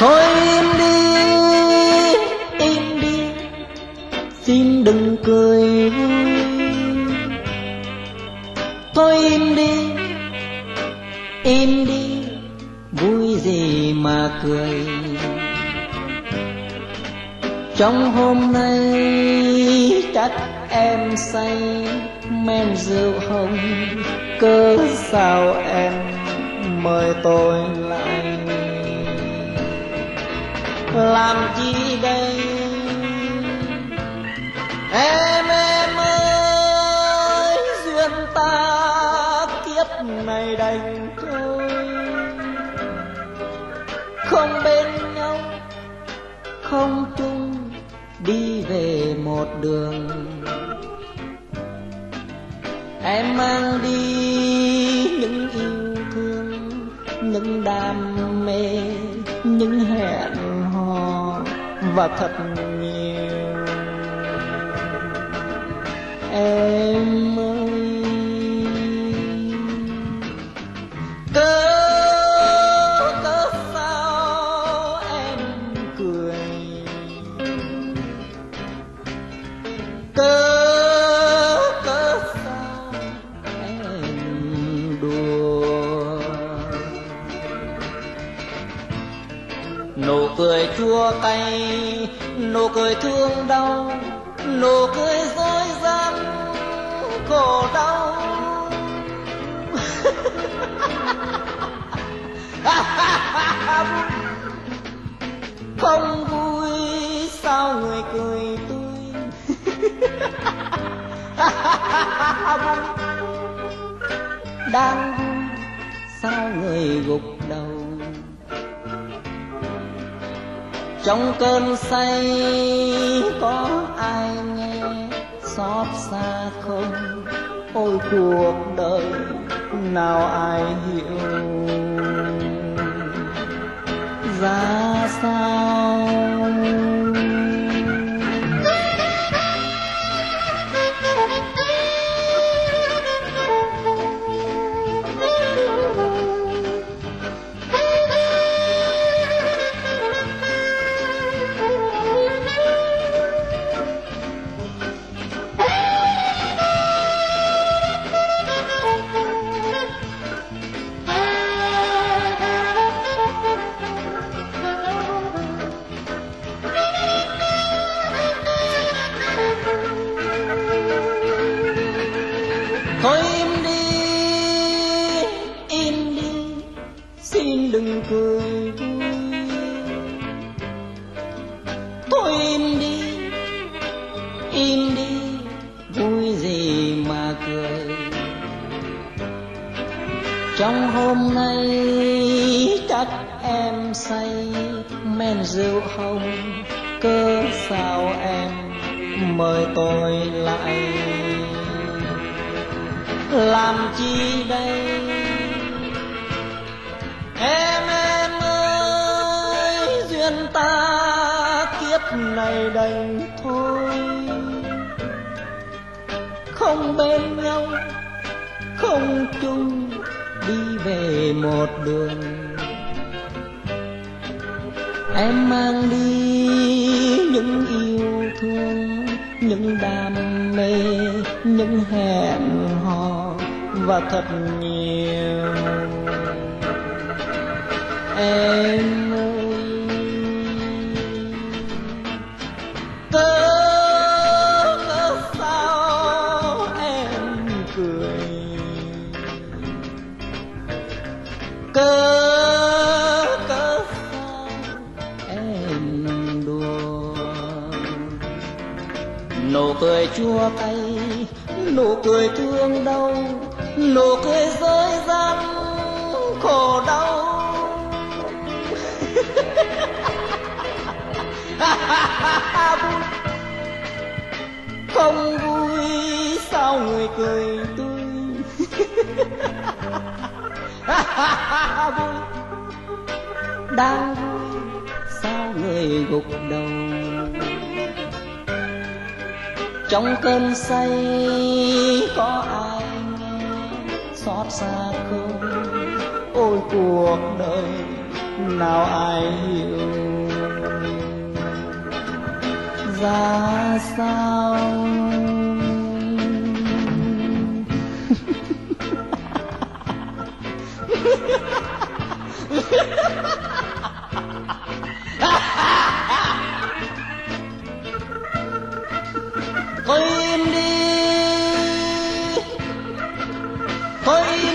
Thôi im đi, xin đừng cười vui. Thôi im đi, vui gì mà cười. Trong hôm nay chắc em say men rượu hồng, cớ sao em mời tôi lại. Làm chi đây em ơi, duyên ta kiếp này đành thôi. Không bên nhau, không chung đi về một đường. Em mang đi những yêu thương, những đam mê, những hẹn hò và thật nhiều. Em ơi, cớ sao em cười, cớ sao em đùa. Nụ cười chua cay, nụ cười thương đau, nụ cười dối gian khổ đau. Không vui sao người cười tươi. Đang vui sao người gục đầu. Trong cơn say có ai nghe xót xa không? Ôi cuộc đời nào ai hiểu ra sao. Thôi im đi, xin đừng cười vui. Thôi im đi, vui gì mà cười. Trong hôm nay chắc em say men rượu hồng, cớ sao em mời tôi lại. Làm chi đây em ơi, duyên ta kiếp này đành thôi. Không bên nhau, không chung đi về một đường. Em mang đi những yêu thương, những đam mê, những hẹn hò và thật nhiều. Em ơi, cớ sao em cười, cớ sao em đùa. Nụ cười chua cay, nụ cười thương đau, nụ cười dối gian khổ đau. Không vui sao người cười tươi. Đang vui sao người gục đầu. Trong cơn say có ai nghe xót xa không? Ôi cuộc đời nào ai hiểu ra sao. Thôi im đi, thôi